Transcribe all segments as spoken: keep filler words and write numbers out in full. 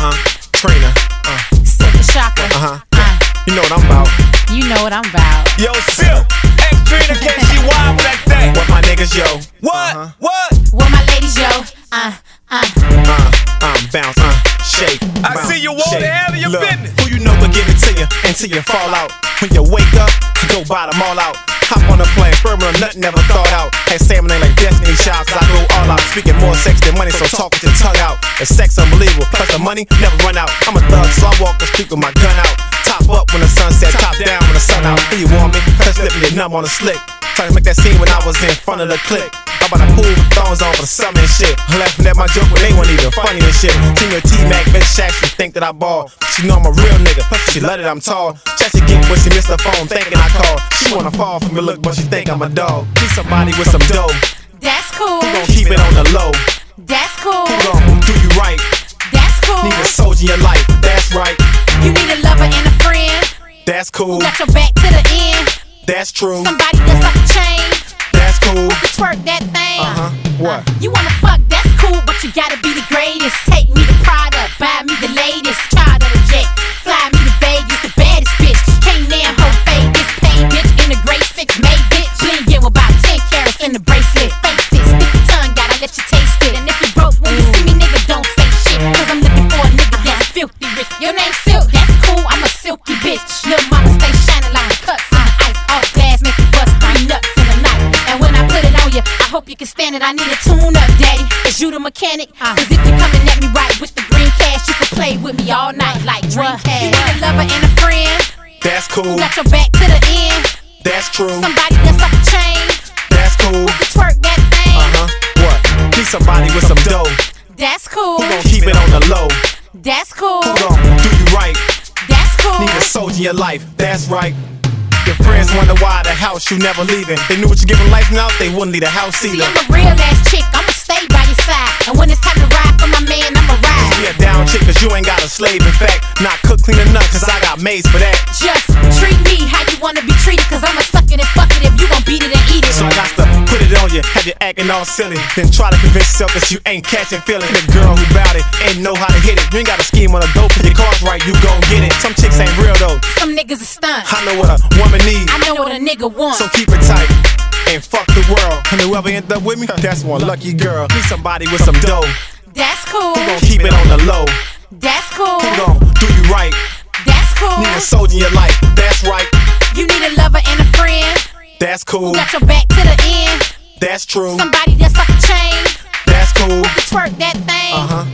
Uh-huh, Trina, uh. Silk the Shocker. Uh-huh, uh. You know what I'm about. You know what I'm about. Yo, Silk, ask Trina, can she wild with that thing? What my niggas, yo. What? Uh-huh. What? What my ladies, yo. Uh, uh. Uh, um, bounce, uh, shake. I bounce, see you want to handle your Look, business. who you know will give it to you until you fall out. When you wake up, you go buy them all out. Hop on the plane, sperm or nothing never thought out. Had salmon ain't like Destiny Child, cause I go all out. Speaking more sex than money, so talk with your tongue out. The sex unbelievable, plus the money never run out. I'm a thug, so I walk the street with my gun out. Top up when the sun set, top down when the sun out. Do you want me? Cause slip me numb on the slick. Trying to make that scene when I was in front of the clique. I'm about to pool with thrones on for the summer and shit. Laughing at my joke when they weren't even funny and shit. Senior T-Mac, bitch, Shaq, she think that I ball. She know I'm a real nigga, she love that I'm tall. Shaq, she get when she missed the phone thinking I called. She wanna fall from me look, but she think I'm a dog. Need somebody with some dough. That's cool. Who gon' keep it on the low? That's cool. Who gon' do you right? That's cool. Need a soldier in your life, that's right. You need a lover and a friend. That's cool. Got your back to the end. That's true. Somebody that's off the chain. That's cool. Who can twerk that thing? Uh-huh. What? You wanna fuck, that's cool, but you gotta be the greatest. Take me to Prada, buy me the latest. Child of the jet, fly me to Vegas, the baddest bitch. Can't damn hoe fade this paid bitch in a gray six made bitch. Bling in with about ten carats in the bracelet. Face it, stick your tongue, gotta let you taste it. And if you broke when you see me, nigga, don't say shit. Cause I'm looking for a nigga that's filthy rich. Your name's Silk, that's cool, I'm a silky bitch. Lil' mama stay shining like the cuts in the ice. All glass make you bust three nuts in the night. And when I put it on you, I hope you can stand it. I need a tune up, daddy. Is you the mechanic? Cause if you're coming at me right with the green cash, you can play with me all night like Dreamcast. You need a lover and a friend. That's cool. Got your back to the end. That's true. Somebody that's off the chain. That's cool. Who can twerk that thing? Uh-huh. What? Need somebody with some dough. That's cool. Who gon' keep it on the low? That's cool. Who gon' do you right? That's cool. Need a soldier in your life, that's right. Your friends wonder why the house you never leaving. They knew what you giving life now, they wouldn't leave the house See, either. I'm a real ass chick, I'ma stay by your side. And when it's time to ride for my man, I'ma ride. Be a down chick, cause you ain't got a slave. In fact, not cook, clean enough, cause I got maids for that. Just treat me how you wanna be treated, cause I'ma suck it and fuck it if you gon' beat it and eat it. So I got to put it on you, have you acting all silly. Then try to convince yourself that you ain't catching feeling. The girl who bout it ain't know how to hit it. You ain't got a scheme on a dope, cause your car's right, you gon' get it. Some chicks ain't real though. Some niggas are stunt. I know what a woman needs. I know what a nigga wants. So keep it tight and fuck the world. And whoever end up with me, that's one lucky girl. Need somebody with some dough. That's cool. Who gon' keep it on the low? That's cool. Who gon' do you right? That's cool. Need a soldier in your life, that's right. You need a lover and a friend. That's cool. Got your back to the end. That's true. Somebody that's off the chain. That's cool. Who can twerk that thing? Uh-huh.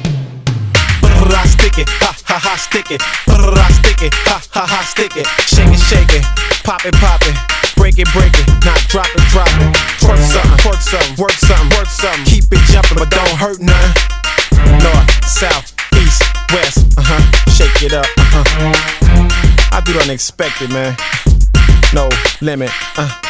I stick it, ha ha ha, stick it. I stick it, ha ha ha, stick it. Shake it, shake it, pop it, pop it. Break it, break it, not drop it, drop it. Twerk something, twerk something, work something, work something. Keep it jumping, but don't hurt nothing. North, south, east, west, uh-huh. Shake it up, uh-huh. I do the unexpected, man. No limit, uh.